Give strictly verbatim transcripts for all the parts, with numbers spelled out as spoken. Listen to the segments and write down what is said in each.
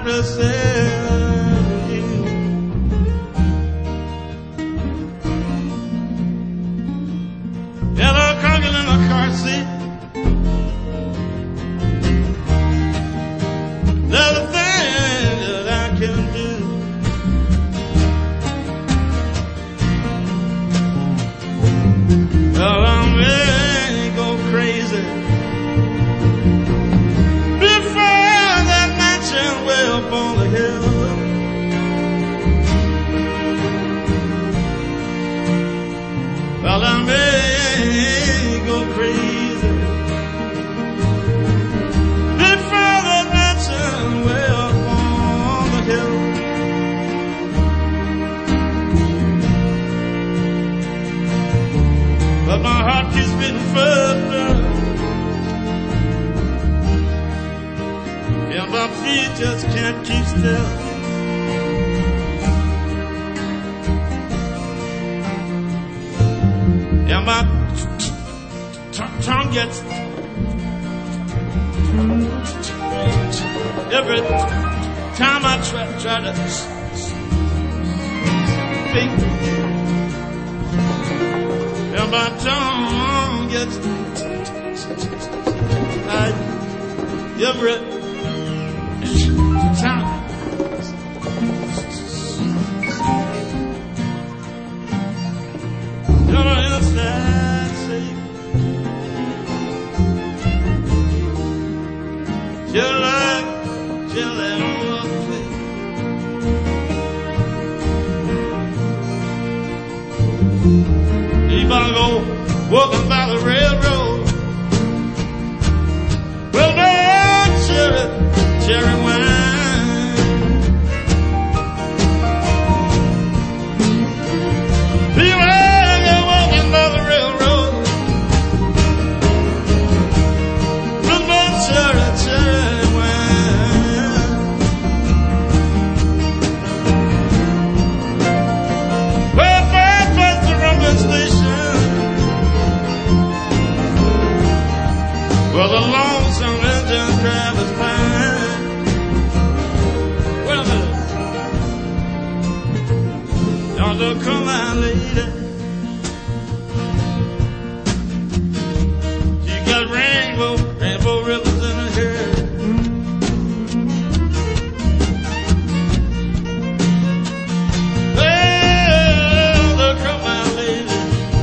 Cypress Avenue. Yellow conking in a car seat. There's a thing that I can do. Well, I'm ready to go crazy before that mansion way up on the hill. Well, I'm ready to go crazy before that mansion way up on the hill. But my heart keeps beating further, and my feet just can't keep still. And my tongue gets every time I try, try to speak. And my tongue gets tight every time. You're an inside safe. You're like jelly on a plate. Keep on going, walking by the railroad. Well, no cherry, cherry wine. Beware, you're walking by the railroad. With no cherry, cherry wine. Well, far past the railroad station, well, the lonesome engine driver's pine. Wait a minute. Yonder come my lady. She got rainbow, rainbow ribbons in her hair. Well, there come my lady.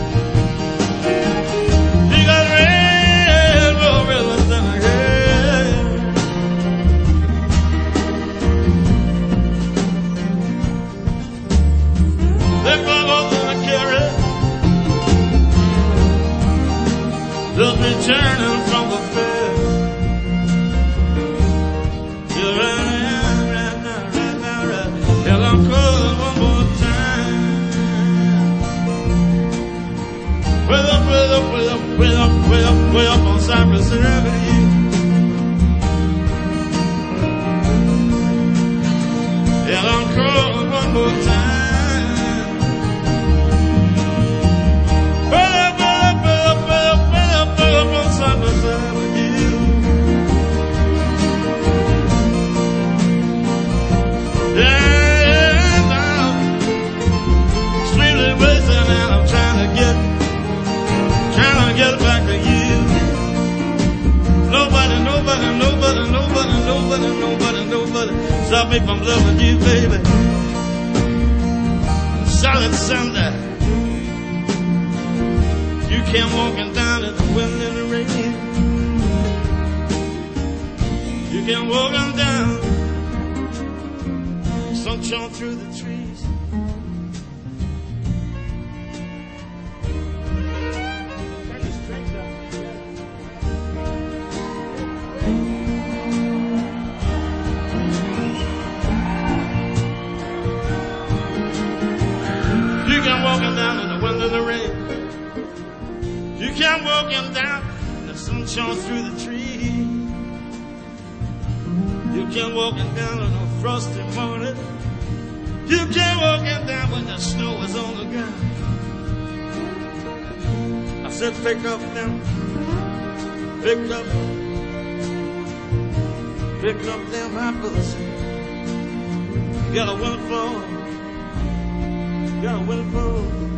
She got rainbow ribbons in her hair. They come over in a carriage, just returning from the fair. You're right, right now, right now, right. Tell I'm calling one more time. Way up, way up, way up, way up, way up, way up on Cypress Avenue. Yeah, I'm calling one more time. Way up, way up, way up, way up, way up, way up on Cypress Avenue. Yeah, now extremely wasted, and I'm trying to get, trying to get back to you. Nobody, nobody, nobody, nobody, nobody, nobody, nobody stop me from loving you, baby. Solid Sunday, you came walking down in the wind and the rain. You came walking down, sunshine through the trees. Turn the strings up. You came walking down in the wind and the rain. You came walking down in the sunshine through the trees. You came walking down on a frosty morning. You came walking down when the snow was on the ground. I said, pick up them, pick up, pick up them apples Gotta win it for, gotta win it for.